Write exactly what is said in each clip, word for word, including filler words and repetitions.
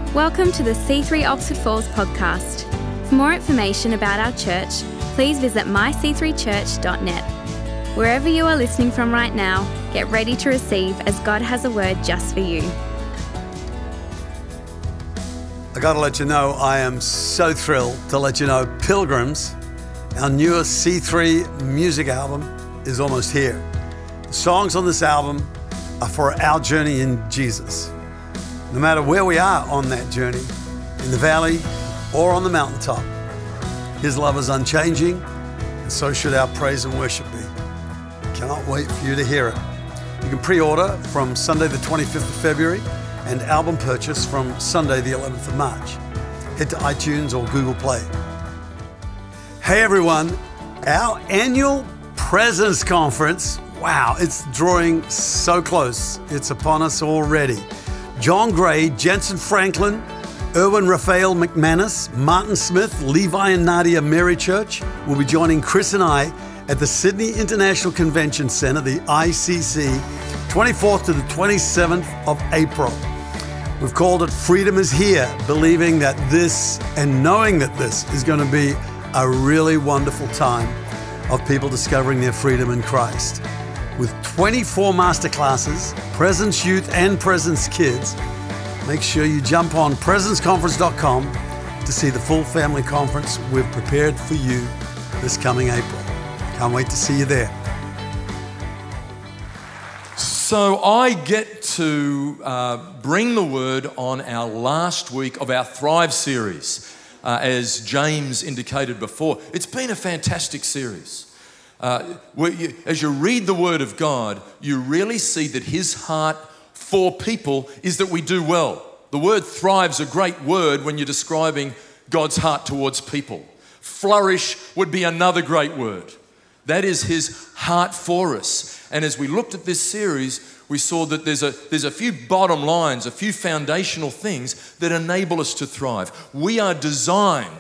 Welcome to the C three Oxford Falls podcast. For more information about our church, please visit my c three church dot net. Wherever you are listening from right now, get ready to receive as God has a word just for you. I got to let you know, I am so thrilled to let you know Pilgrims, our newest C three music album, is almost here. The songs on this album are for our journey in Jesus. No matter where we are on that journey, in the valley or on the mountaintop, His love is unchanging, and so should our praise and worship be. Cannot wait for you to hear it. You can pre-order from Sunday the twenty-fifth of February and album purchase from Sunday the eleventh of March. Head to iTunes or Google Play. Hey everyone, our annual Presence Conference, wow, it's drawing so close. It's upon us already. John Gray, Jensen Franklin, Erwin Raphael McManus, Martin Smith, Levi and Nadia Mary Church will be joining Chris and I at the Sydney International Convention Centre, the I C C, twenty-fourth to the twenty-seventh of April. We've called it Freedom is Here, believing that this and knowing that this is going to be a really wonderful time of people discovering their freedom in Christ. With twenty-four masterclasses, Presence Youth and Presence Kids, make sure you jump on presence conference dot com to see the full family conference we've prepared for you this coming April. Can't wait to see you there. So I get to uh, bring the word on our last week of our Thrive series. Uh, as James indicated before, it's been a fantastic series. Uh, where you, as you read the Word of God, you really see that His heart for people is that we do well. The word thrive's a great word when you're describing God's heart towards people. Flourish would be another great word. That is His heart for us. And as we looked at this series, we saw that there's a, there's a few bottom lines, a few foundational things that enable us to thrive. We are designed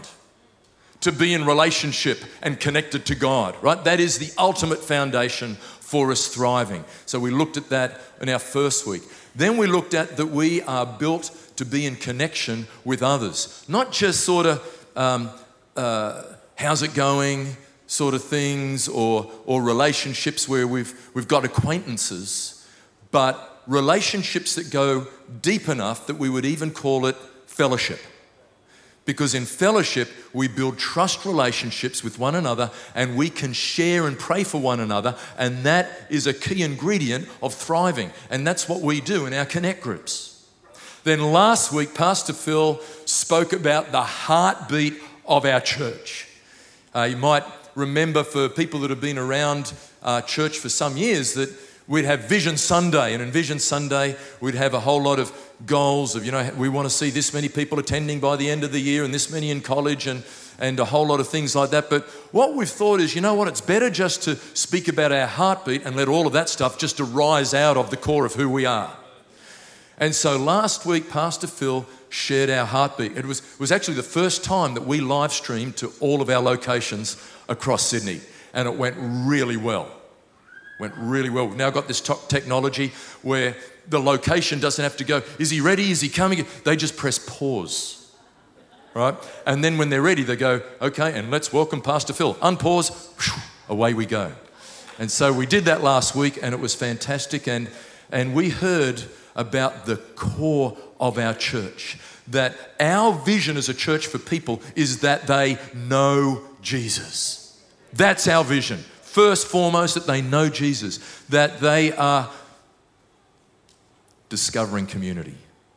to be in relationship and connected to God, right? That is the ultimate foundation for us thriving. So we looked at that in our first week. Then we looked at that we are built to be in connection with others, not just sort of um, uh, how's it going sort of things or or relationships where we've we've got acquaintances, but relationships that go deep enough that we would even call it fellowship. Because in fellowship, we build trust relationships with one another and we can share and pray for one another, and that is a key ingredient of thriving. And that's what we do in our Connect groups. Then last week, Pastor Phil spoke about the heartbeat of our church. Uh, you might remember, for people that have been around uh, church for some years, that we'd have Vision Sunday, and in Vision Sunday, we'd have a whole lot of goals of, you know, we want to see this many people attending by the end of the year and this many in college and, and a whole lot of things like that. But what we've thought is, you know what, it's better just to speak about our heartbeat and let all of that stuff just arise out of the core of who we are. And so last week, Pastor Phil shared our heartbeat. It was, it was actually the first time that we live streamed to all of our locations across Sydney, and it went really well. Went really well. We've now got this top technology where the location doesn't have to go, is he ready? Is he coming? They just press pause, right? And then when they're ready, they go, okay, and let's welcome Pastor Phil. Unpause, whew, away we go. And so we did that last week, and it was fantastic. And, and we heard about the core of our church, that our vision as a church for people is that they know Jesus. That's our vision. First, foremost, that they know Jesus, that they are discovering community.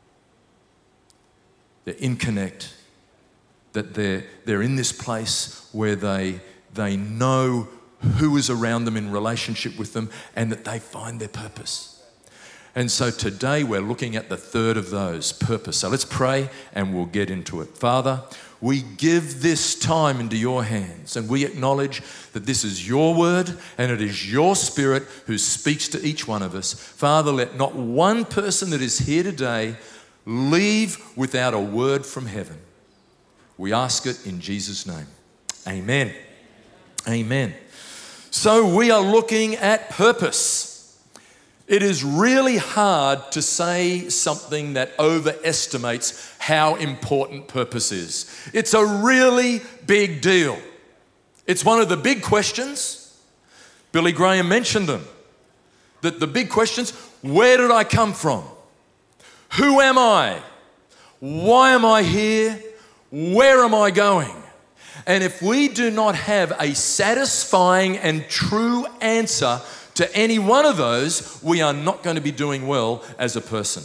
They're in Connect, that they're, they're in this place where they, they know who is around them in relationship with them and that they find their purpose. And so today we're looking at the third of those, purpose. So let's pray and we'll get into it. Father, we give this time into your hands, and we acknowledge that this is your word and it is your Spirit who speaks to each one of us. Father, let not one person that is here today leave without a word from heaven. We ask it in Jesus' name. Amen. Amen. So we are looking at purpose. It is really hard to say something that overestimates how important purpose is. It's a really big deal. It's one of the big questions. Billy Graham mentioned them. That the big questions, where did I come from? Who am I? Why am I here? Where am I going? And if we do not have a satisfying and true answer to any one of those, we are not going to be doing well as a person.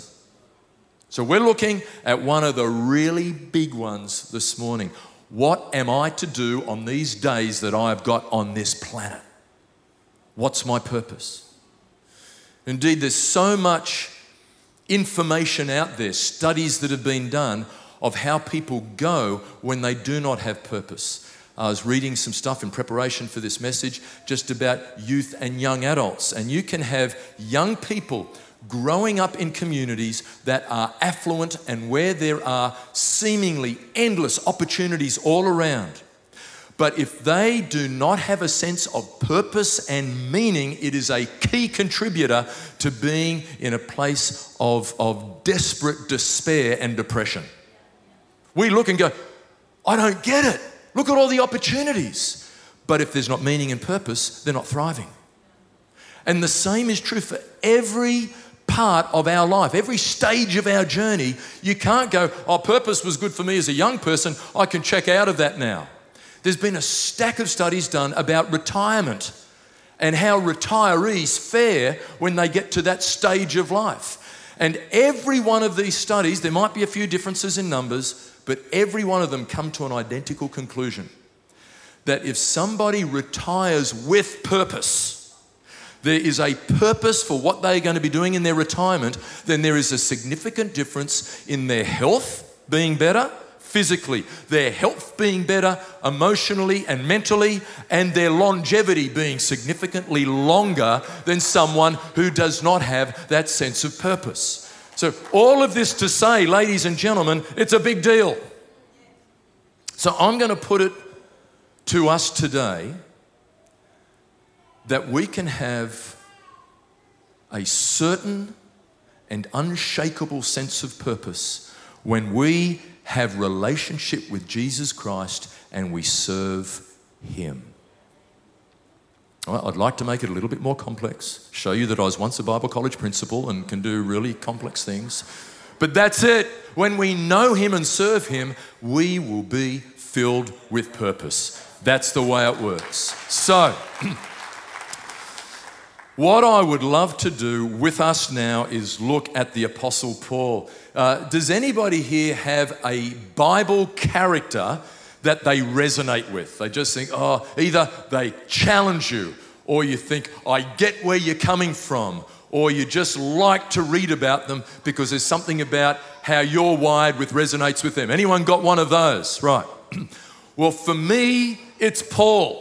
So we're looking at one of the really big ones this morning. What am I to do on these days that I've got on this planet? What's my purpose? Indeed, there's so much information out there, studies that have been done of how people go when they do not have purpose. I was reading some stuff in preparation for this message just about youth and young adults. And you can have young people growing up in communities that are affluent and where there are seemingly endless opportunities all around. But if they do not have a sense of purpose and meaning, it is a key contributor to being in a place of, of desperate despair and depression. We look and go, I don't get it. Look at all the opportunities. But if there's not meaning and purpose, they're not thriving. And the same is true for every part of our life, every stage of our journey. You can't go, oh, purpose was good for me as a young person. I can check out of that now. There's been a stack of studies done about retirement and how retirees fare when they get to that stage of life. And every one of these studies, there might be a few differences in numbers, but every one of them come to an identical conclusion. That if somebody retires with purpose, there is a purpose for what they're going to be doing in their retirement, then there is a significant difference in their health being better, physically, their health being better, emotionally and mentally, and their longevity being significantly longer than someone who does not have that sense of purpose. So all of this to say, ladies and gentlemen, it's a big deal. So I'm going to put it to us today that we can have a certain and unshakable sense of purpose when we have relationship with Jesus Christ and we serve Him. Well, I'd like to make it a little bit more complex, show you that I was once a Bible college principal and can do really complex things. But that's it. When we know Him and serve Him, we will be filled with purpose. That's the way it works. So, what I would love to do with us now is look at the Apostle Paul. Uh, does anybody here have a Bible character that they resonate with? They just think, oh, either they challenge you, or you think, I get where you're coming from, or you just like to read about them because there's something about how you're wired with resonates with them. Anyone got one of those? Right. Well, for me, it's Paul.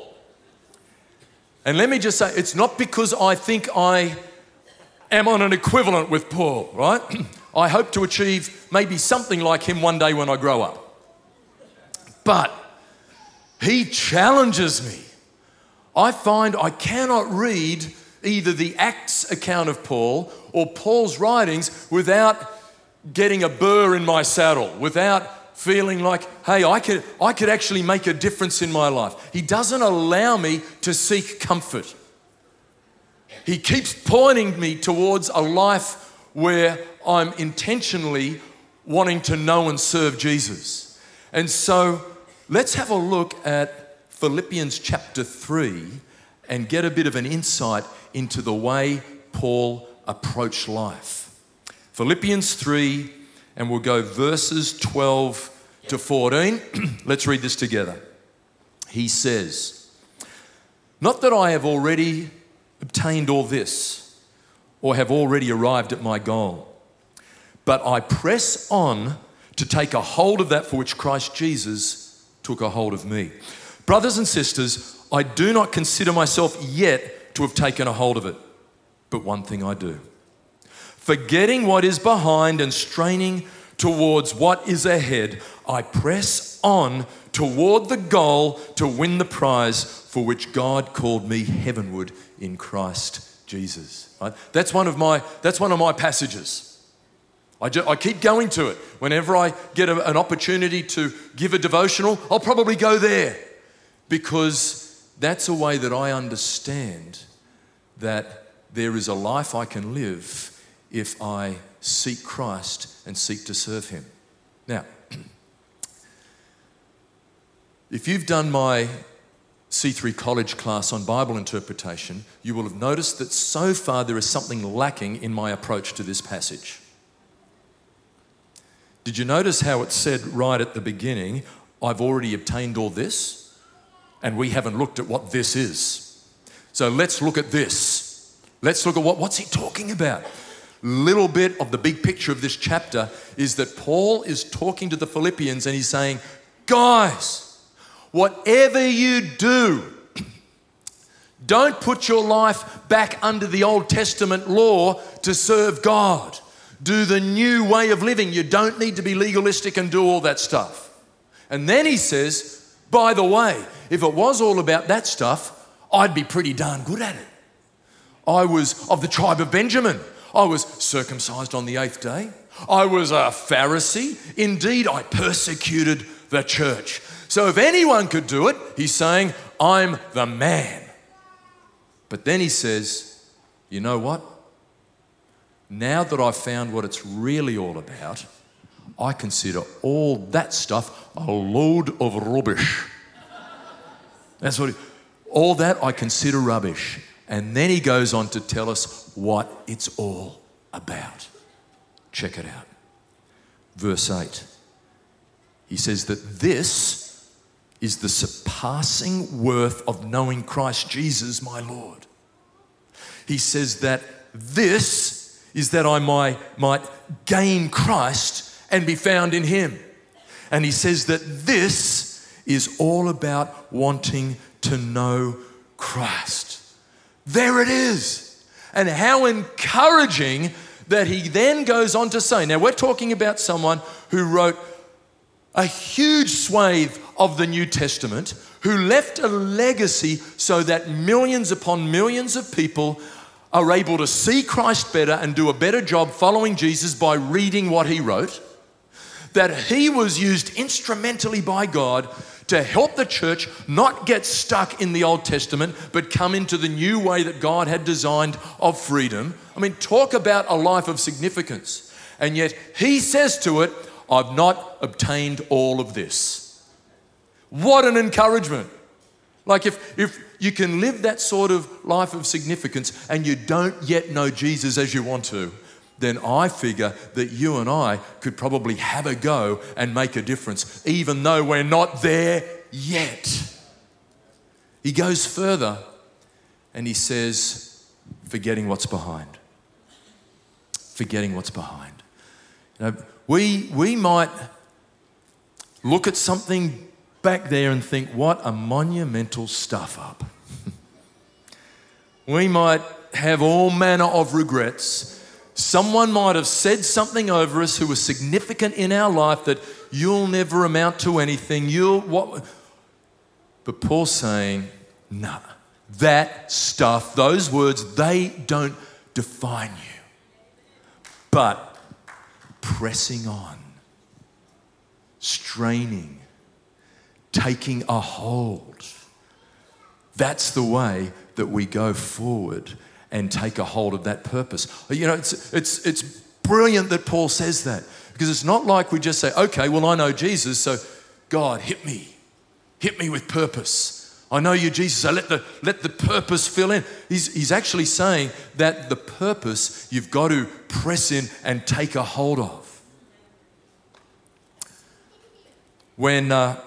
And let me just say, it's not because I think I am on an equivalent with Paul, right? I hope to achieve maybe something like him one day when I grow up. But he challenges me. I find I cannot read either the Acts account of Paul or Paul's writings without getting a burr in my saddle, without feeling like, hey, I could, I could actually make a difference in my life. He doesn't allow me to seek comfort. He keeps pointing me towards a life where I'm intentionally wanting to know and serve Jesus. And so let's have a look at Philippians chapter three and get a bit of an insight into the way Paul approached life. Philippians three, and we'll go verses twelve to fourteen. Let's read this together. He says, "Not that I have already obtained all this or have already arrived at my goal, but I press on to take a hold of that for which Christ Jesus took a hold of me. Brothers and sisters, I do not consider myself yet to have taken a hold of it, but one thing I do. Forgetting what is behind and straining towards what is ahead, I press on toward the goal to win the prize for which God called me heavenward in Christ Jesus. Right? That's one of my, that's one of my passages. I, ju- I keep going to it. Whenever I get a, an opportunity to give a devotional, I'll probably go there because that's a way that I understand that there is a life I can live if I seek Christ and seek to serve him. Now, if you've done my C three College class on Bible interpretation, you will have noticed that so far there is something lacking in my approach to this passage. Did you notice how it said right at the beginning, I've already obtained all this, and we haven't looked at what this is. So let's look at this. Let's look at what, what's he talking about? Little bit of the big picture of this chapter is that Paul is talking to the Philippians and he's saying, guys, whatever you do, don't put your life back under the Old Testament law to serve God. Do the new way of living. You don't need to be legalistic and do all that stuff. And then he says, by the way, if it was all about that stuff, I'd be pretty darn good at it. I was of the tribe of Benjamin. I was circumcised on the eighth day. I was a Pharisee. Indeed, I persecuted the church. So if anyone could do it, he's saying, I'm the man. But then he says, you know what? Now that I've found what it's really all about, I consider all that stuff a load of rubbish. That's what, he, all that I consider rubbish. And then he goes on to tell us what it's all about. Check it out. Verse eight. He says that this is the surpassing worth of knowing Christ Jesus, my Lord. He says that this is that I might, might gain Christ and be found in him. And he says that this is all about wanting to know Christ. There it is. And how encouraging that he then goes on to say, now we're talking about someone who wrote a huge swathe of the New Testament, who left a legacy so that millions upon millions of people are able to see Christ better and do a better job following Jesus by reading what he wrote, that he was used instrumentally by God to help the church not get stuck in the Old Testament, but come into the new way that God had designed of freedom. I mean, talk about a life of significance. And yet he says to it, I've not obtained all of this. What an encouragement. Like if, if you can live that sort of life of significance and you don't yet know Jesus as you want to, then I figure that you and I could probably have a go and make a difference, even though we're not there yet. He goes further and he says, forgetting what's behind. Forgetting what's behind. You know, we, we might look at something back there and think, what a monumental stuff up. We might have all manner of regrets. Someone might have said something over us who was significant in our life that you'll never amount to anything. You'll what? But Paul's saying, no, that stuff, those words, they don't define you. But pressing on, straining, taking a hold, that's the way that we go forward and take a hold of that purpose. You know, it's it's it's brilliant that Paul says that, because it's not like we just say, okay, well, I know Jesus, so God, hit me. Hit me with purpose. I know you, Jesus, so let the, let the purpose fill in. He's, he's actually saying that the purpose you've got to press in and take a hold of. When uh,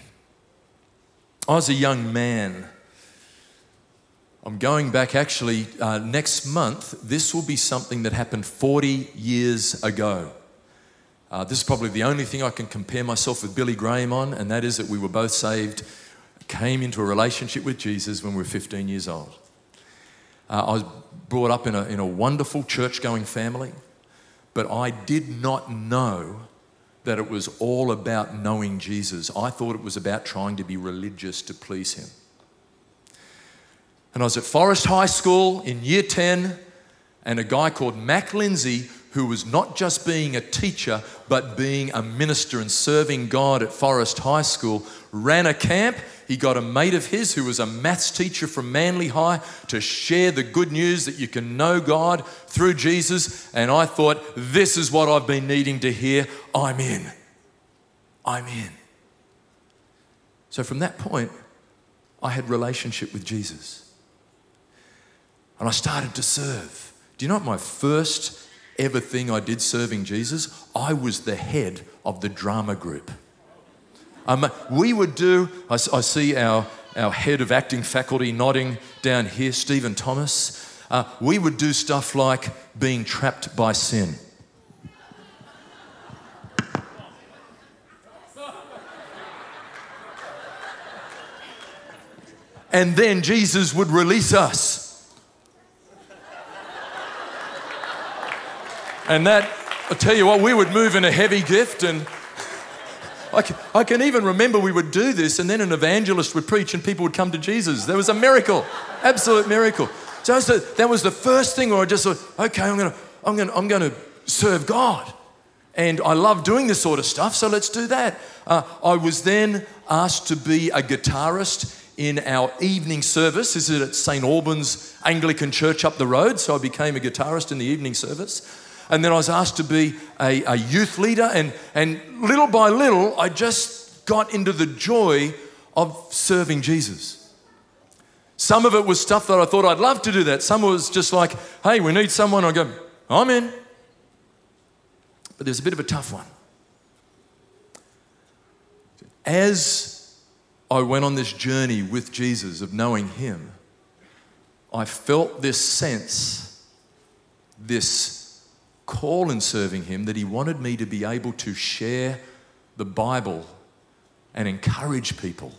I was a young man, I'm going back actually uh, next month. This will be something that happened forty years ago. Uh, this is probably the only thing I can compare myself with Billy Graham on, and that is that we were both saved, came into a relationship with Jesus when we were fifteen years old. Uh, I was brought up in a, in a wonderful church-going family, but I did not know that it was all about knowing Jesus. I thought it was about trying to be religious to please him. And I was at Forest High School in year ten, and a guy called Mac Lindsay, who was not just being a teacher, but being a minister and serving God at Forest High School, ran a camp. He got a mate of his who was a maths teacher from Manly High to share the good news that you can know God through Jesus. And I thought, this is what I've been needing to hear. I'm in. I'm in. So from that point, I had relationship with Jesus. And I started to serve. Do you know what my first ever thing I did serving Jesus? I was the head of the drama group. Um, we would do, I, I see our, our head of acting faculty nodding down here, Stephen Thomas. Uh, we would do stuff like being trapped by sin. And then Jesus would release us. And that, I'll tell you what, we would move in a heavy gift, and I can, I can even remember we would do this, and then an evangelist would preach and people would come to Jesus. There was a miracle, absolute miracle. So that was the, that was the first thing where I just thought, okay, I'm gonna, I'm gonna, I'm gonna serve God. And I love doing this sort of stuff, so let's do that. Uh, I was then asked to be a guitarist in our evening service. This is at Saint Albans Anglican Church up the road, so I became a guitarist in the evening service. And then I was asked to be a, a youth leader, and, and little by little, I just got into the joy of serving Jesus. Some of it was stuff that I thought I'd love to do that. Some was just like, hey, we need someone. I go, I'm in. But there's a bit of a tough one. As I went on this journey with Jesus of knowing him, I felt this sense, this call in serving him, that he wanted me to be able to share the Bible and encourage people.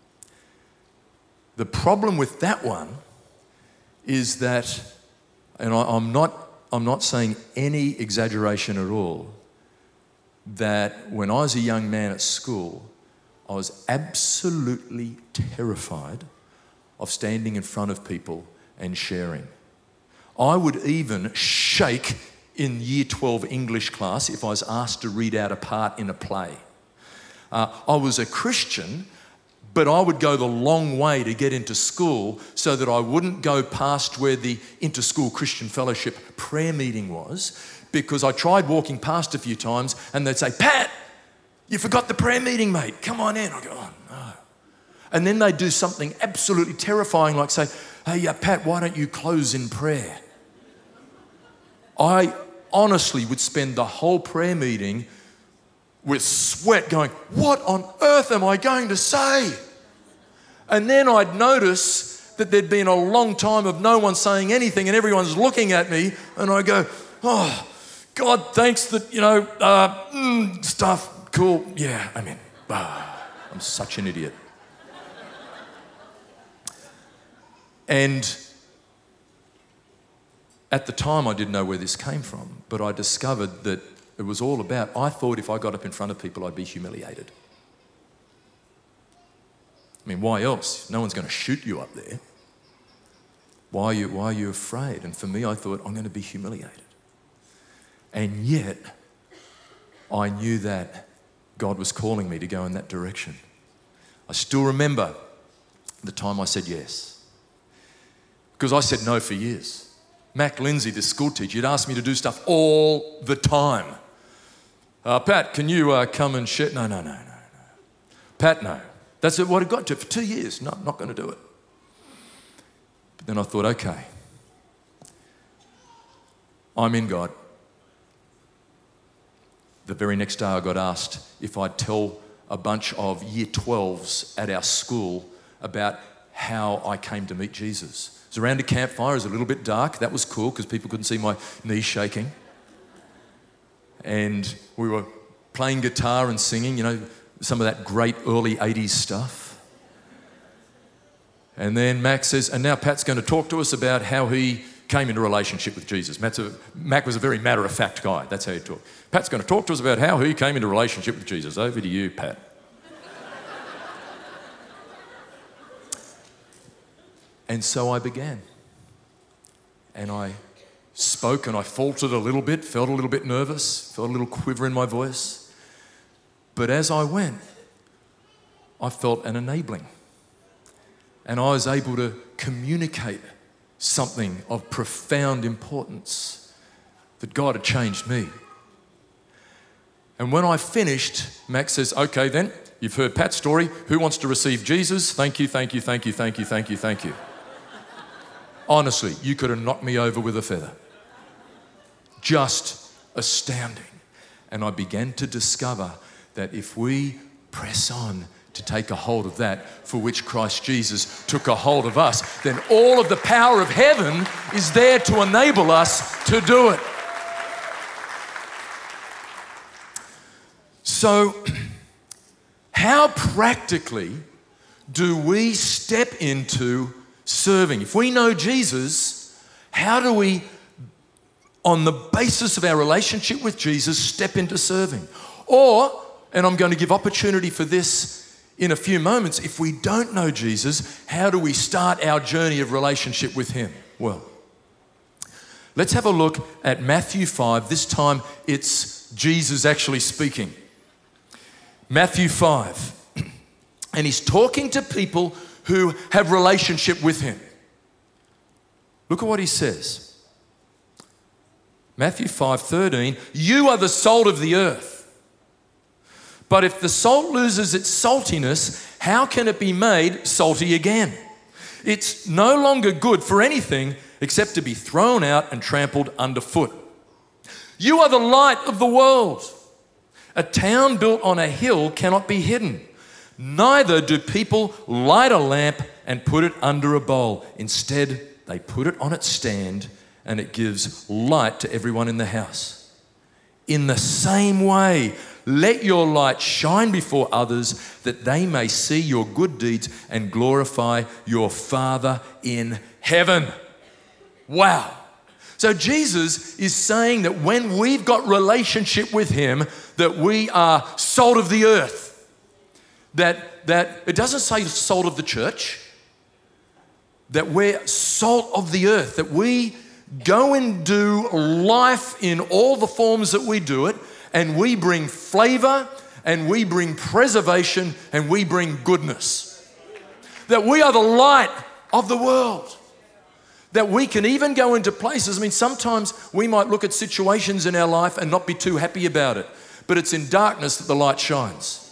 The problem with that one is that, and I, I'm not, I'm not saying any exaggeration at all, that when I was a young man at school, I was absolutely terrified of standing in front of people and sharing. I would even shake in year twelve English class if I was asked to read out a part in a play. Uh, I was a Christian, but I would go the long way to get into school so that I wouldn't go past where the inter-school Christian fellowship prayer meeting was, because I tried walking past a few times and they'd say, Pat, you forgot the prayer meeting, mate. Come on in. I go, oh, no. And then they'd do something absolutely terrifying, like say, hey, uh, Pat, why don't you close in prayer? I honestly would spend the whole prayer meeting with sweat going, what on earth am I going to say? And then I'd notice that there'd been a long time of no one saying anything and everyone's looking at me, and I go, oh, God, thanks that, you know, uh, mm, stuff, cool, yeah, I mean, ah, I'm such an idiot. And at the time, I didn't know where this came from, but I discovered that it was all about, I thought if I got up in front of people, I'd be humiliated. I mean, why else? No one's going to shoot you up there. Why are you, why are you afraid? And for me, I thought, I'm going to be humiliated. And yet, I knew that God was calling me to go in that direction. I still remember the time I said yes. Because I said no for years. Mac Lindsay, the school teacher, he'd asked me to do stuff all the time. Uh, Pat, can you uh, come and share? No, no, no, no, no. Pat, no. That's what it got to for two years. No, I'm not going to do it. But then I thought, okay, I'm in, God. The very next day I got asked if I'd tell a bunch of year twelves at our school about how I came to meet Jesus. It was around a campfire. It was a little bit dark. That was cool because people couldn't see my knees shaking. And we were playing guitar and singing, you know, some of that great early eighties stuff. And then Mac says, and now Pat's going to talk to us about how he came into a relationship with Jesus. Matt's a, Mac was a very matter-of-fact guy. That's how he talked. Pat's going to talk to us about how he came into a relationship with Jesus. Over to you, Pat. And so I began. And I spoke and I faltered a little bit, felt a little bit nervous, felt a little quiver in my voice. But as I went, I felt an enabling. And I was able to communicate something of profound importance, that God had changed me. And when I finished, Max says, okay then, you've heard Pat's story. Who wants to receive Jesus? Thank you, thank you, thank you, thank you, thank you, thank you. Honestly, you could have knocked me over with a feather. Just astounding. And I began to discover that if we press on to take a hold of that for which Christ Jesus took a hold of us, then all of the power of heaven is there to enable us to do it. So, how practically do we step into serving? If we know Jesus, how do we, on the basis of our relationship with Jesus, step into serving? Or, and I'm going to give opportunity for this in a few moments, if we don't know Jesus, how do we start our journey of relationship with him? Well, let's have a look at Matthew five. This time it's Jesus actually speaking. Matthew five. And he's talking to people who have relationship with him. Look at what he says. Matthew five thirteen, you are the salt of the earth. But if the salt loses its saltiness, how can it be made salty again? It's no longer good for anything except to be thrown out and trampled underfoot. You are the light of the world. A town built on a hill cannot be hidden. Neither do people light a lamp and put it under a bowl. Instead, they put it on its stand and it gives light to everyone in the house. In the same way, let your light shine before others that they may see your good deeds and glorify your Father in heaven. Wow. So Jesus is saying that when we've got relationship with him, that we are salt of the earth. That, that it doesn't say salt of the church, that we're salt of the earth, that we go and do life in all the forms that we do it, and we bring flavor, and we bring preservation, and we bring goodness. That we are the light of the world. That we can even go into places, I mean, sometimes we might look at situations in our life and not be too happy about it, but it's in darkness that the light shines.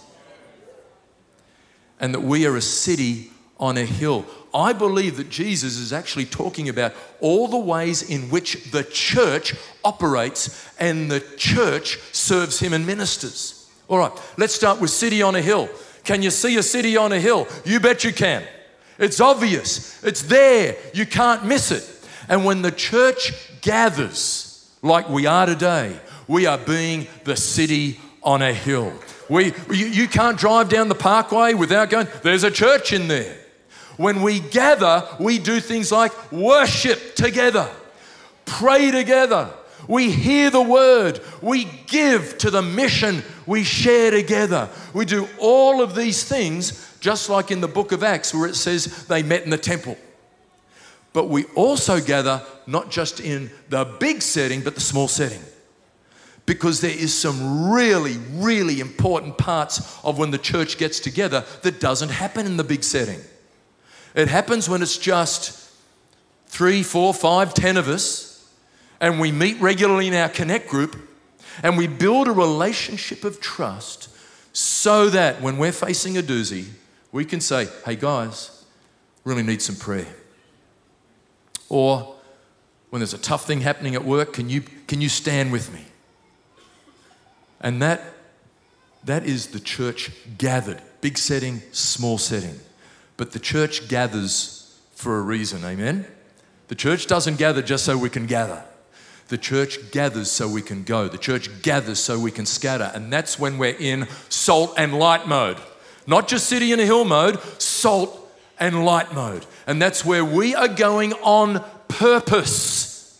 And that we are a city on a hill. I believe that Jesus is actually talking about all the ways in which the church operates and the church serves him and ministers. All right, let's start with city on a hill. Can you see a city on a hill? You bet you can. It's obvious. It's there. You can't miss it. And when the church gathers like we are today, we are being the city on a hill. We, you, you can't drive down the parkway without going, there's a church in there. When we gather, we do things like worship together, pray together, we hear the word, we give to the mission, we share together. We do all of these things, just like in the book of Acts where it says they met in the temple. But we also gather not just in the big setting, but the small setting. Because there is some really, really important parts of when the church gets together that doesn't happen in the big setting. It happens when it's just three, four, five, ten of us, and we meet regularly in our Connect group, and we build a relationship of trust so that when we're facing a doozy, we can say, hey guys, really need some prayer. Or when there's a tough thing happening at work, can you, can you stand with me? And that, that is the church gathered, big setting, small setting. But the church gathers for a reason, amen? The church doesn't gather just so we can gather. The church gathers so we can go. The church gathers so we can scatter. And that's when we're in salt and light mode. Not just city and a hill mode, salt and light mode. And that's where we are going on purpose.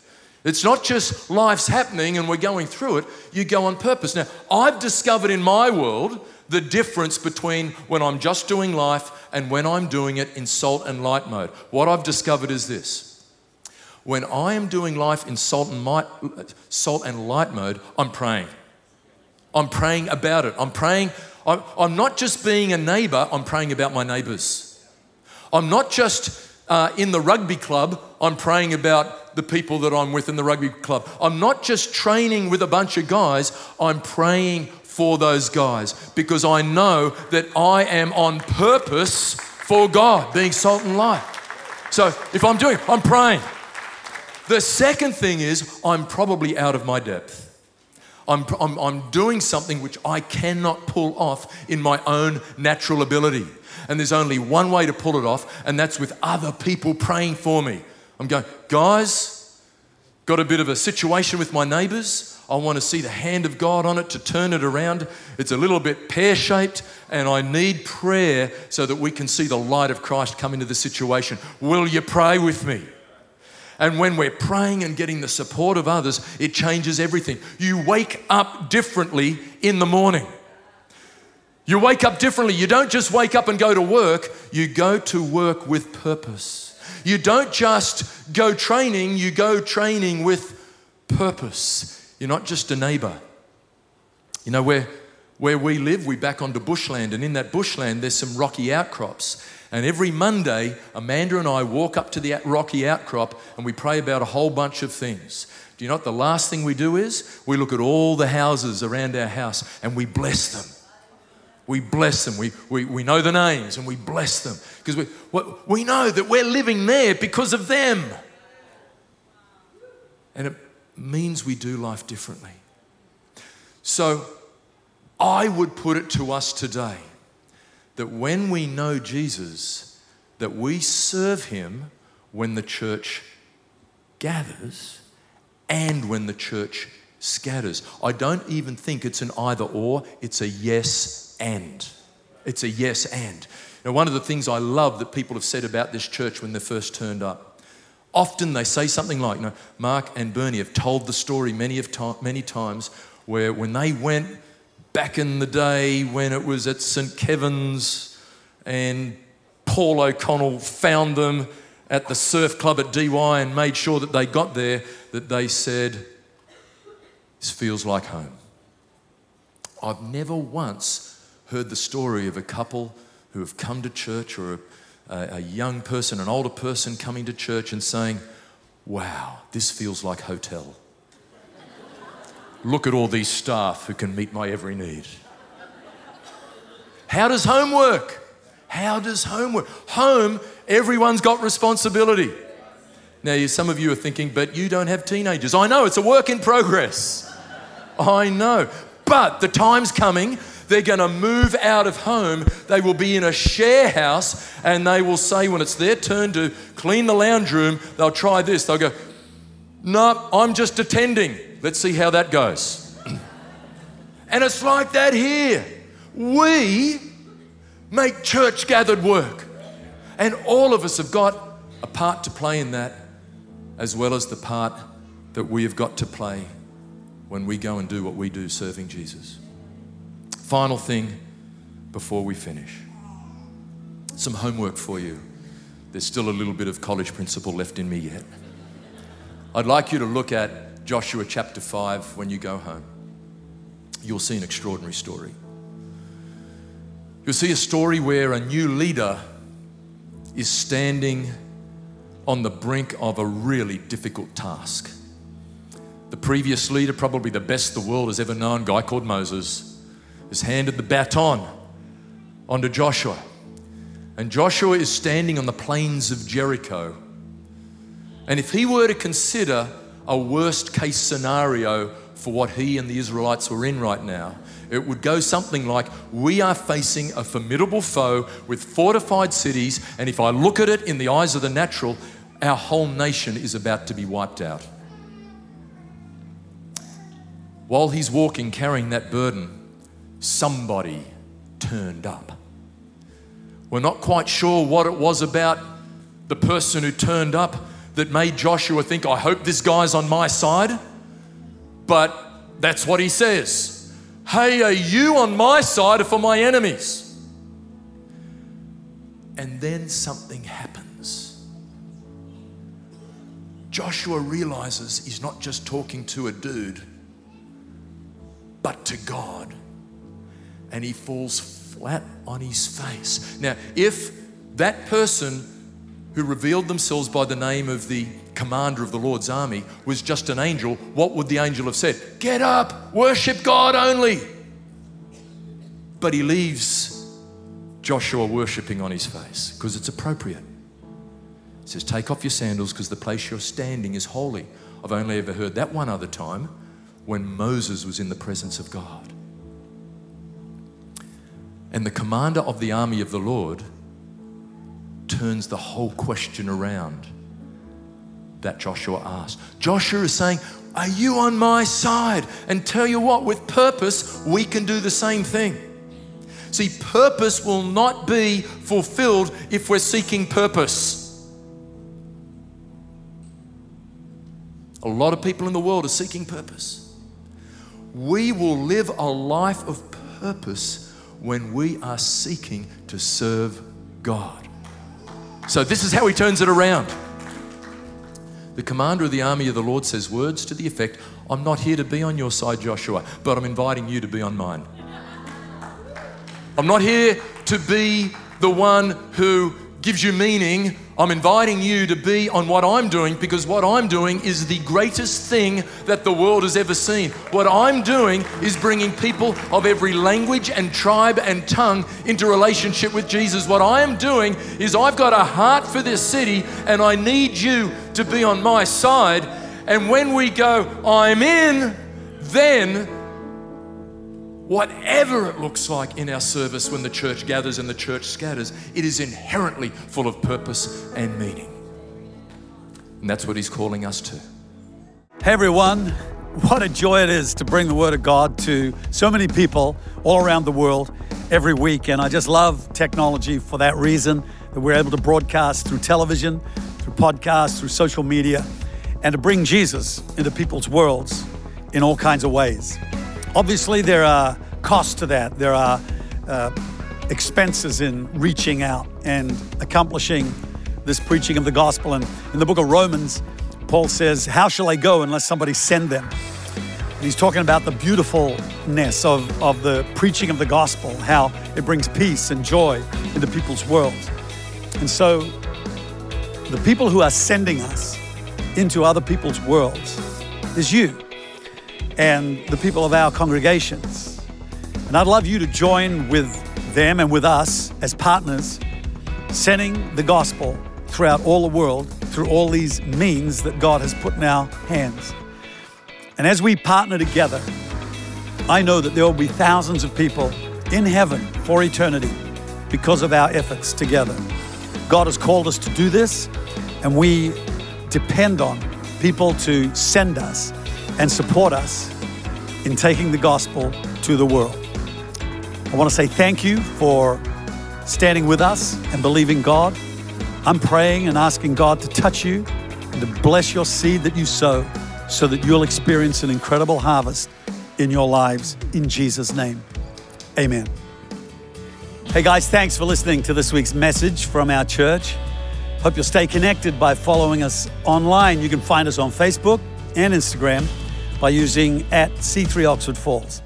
It's not just life's happening and we're going through it. You go on purpose. Now, I've discovered in my world the difference between when I'm just doing life and when I'm doing it in salt and light mode. What I've discovered is this. When I am doing life in salt and light, salt and light mode, I'm praying. I'm praying about it. I'm praying. I'm, I'm not just being a neighbour, I'm praying about my neighbours. I'm not just uh, in the rugby club, I'm praying about the people that I'm with in the rugby club. I'm not just training with a bunch of guys, I'm praying for those guys because I know that I am on purpose for God, being salt and light. So if I'm doing it, I'm praying. The second thing is I'm probably out of my depth. I'm, I'm, I'm doing something which I cannot pull off in my own natural ability. And there's only one way to pull it off, and that's with other people praying for me. I'm going, guys, got a bit of a situation with my neighbours. I want to see the hand of God on it to turn it around. It's a little bit pear-shaped, and I need prayer so that we can see the light of Christ come into the situation. Will you pray with me? And when we're praying and getting the support of others, it changes everything. You wake up differently in the morning. You wake up differently. You don't just wake up and go to work. You go to work with purpose. You don't just go training. You go training with purpose. You're not just a neighbour. You know, where, where we live, we back onto bushland. And in that bushland, there's some rocky outcrops. And every Monday, Amanda and I walk up to the rocky outcrop and we pray about a whole bunch of things. Do you know what the last thing we do is? We look at all the houses around our house and we bless them. We bless them. We, we, we know the names and we bless them because we, we know that we're living there because of them. And it means we do life differently. So I would put it to us today that when we know Jesus, that we serve him when the church gathers and when the church scatters. I don't even think it's an either or, it's a yes and. It's a yes and. Now, one of the things I love that people have said about this church when they first turned up, often they say something like, you know, Mark and Bernie have told the story many of to- many times where when they went back in the day when it was at Saint Kevin's and Paul O'Connell found them at the surf club at D Y and made sure that they got there, that they said, this feels like home. I've never once heard the story of a couple who have come to church or a, a young person, an older person coming to church and saying, wow, this feels like hotel. Look at all these staff who can meet my every need. How does home work? How does home work? Home, everyone's got responsibility. Now, some of you are thinking, but you don't have teenagers. I know, it's a work in progress. I know. But the time's coming, they're going to move out of home. They will be in a share house and they will say when it's their turn to clean the lounge room, they'll try this. They'll go, no, I'm just attending. Let's see how that goes. And it's like that here. We make church gathered work. And all of us have got a part to play in that, as well as the part that we have got to play when we go and do what we do serving Jesus. Final thing before we finish. Some homework for you. There's still a little bit of college principal left in me yet. I'd like you to look at Joshua chapter five when you go home. You'll see an extraordinary story. You'll see a story where a new leader is standing on the brink of a really difficult task. The previous leader, probably the best the world has ever known, a guy called Moses, has handed the baton onto Joshua. And Joshua is standing on the plains of Jericho. And if he were to consider a worst case scenario for what he and the Israelites were in right now, it would go something like, we are facing a formidable foe with fortified cities, and if I look at it in the eyes of the natural, our whole nation is about to be wiped out. While he's walking carrying that burden, somebody turned up. We're not quite sure what it was about the person who turned up, that made Joshua think, I hope this guy's on my side. But that's what he says. Hey, are you on my side or for my enemies? And then something happens. Joshua realizes he's not just talking to a dude, but to God. And he falls flat on his face. Now, if that person who revealed themselves by the name of the commander of the Lord's army was just an angel, what would the angel have said? Get up, worship God only. But he leaves Joshua worshiping on his face because it's appropriate. He says, take off your sandals because the place you're standing is holy. I've only ever heard that one other time when Moses was in the presence of God. And the commander of the army of the Lord turns the whole question around that Joshua asked. Joshua is saying, are you on my side? And tell you what, with purpose, we can do the same thing. See, purpose will not be fulfilled if we're seeking purpose. A lot of people in the world are seeking purpose. We will live a life of purpose when we are seeking to serve God. So this is how he turns it around. The commander of the army of the Lord says words to the effect, I'm not here to be on your side, Joshua, but I'm inviting you to be on mine. I'm not here to be the one who gives you meaning. I'm inviting you to be on what I'm doing, because what I'm doing is the greatest thing that the world has ever seen. What I'm doing is bringing people of every language and tribe and tongue into relationship with Jesus. What I am doing is I've got a heart for this city and I need you to be on my side. And when we go, I'm in, then whatever it looks like in our service when the church gathers and the church scatters, it is inherently full of purpose and meaning. And that's what he's calling us to. Hey everyone, what a joy it is to bring the Word of God to so many people all around the world every week. And I just love technology for that reason, that we're able to broadcast through television, through podcasts, through social media, and to bring Jesus into people's worlds in all kinds of ways. Obviously, there are costs to that. There are uh, expenses in reaching out and accomplishing this preaching of the gospel. And in the book of Romans, Paul says, how shall I go unless somebody send them? And he's talking about the beautifulness of, of the preaching of the gospel, how it brings peace and joy into people's worlds. And so the people who are sending us into other people's worlds is you and the people of our congregations. And I'd love you to join with them and with us as partners, sending the gospel throughout all the world through all these means that God has put in our hands. And as we partner together, I know that there will be thousands of people in heaven for eternity because of our efforts together. God has called us to do this, and we depend on people to send us and support us in taking the gospel to the world. I want to say thank you for standing with us and believing God. I'm praying and asking God to touch you and to bless your seed that you sow so that you'll experience an incredible harvest in your lives in Jesus' name. Amen. Hey guys, thanks for listening to this week's message from our church. Hope you'll stay connected by following us online. You can find us on Facebook and Instagram by using at C three Oxford Falls.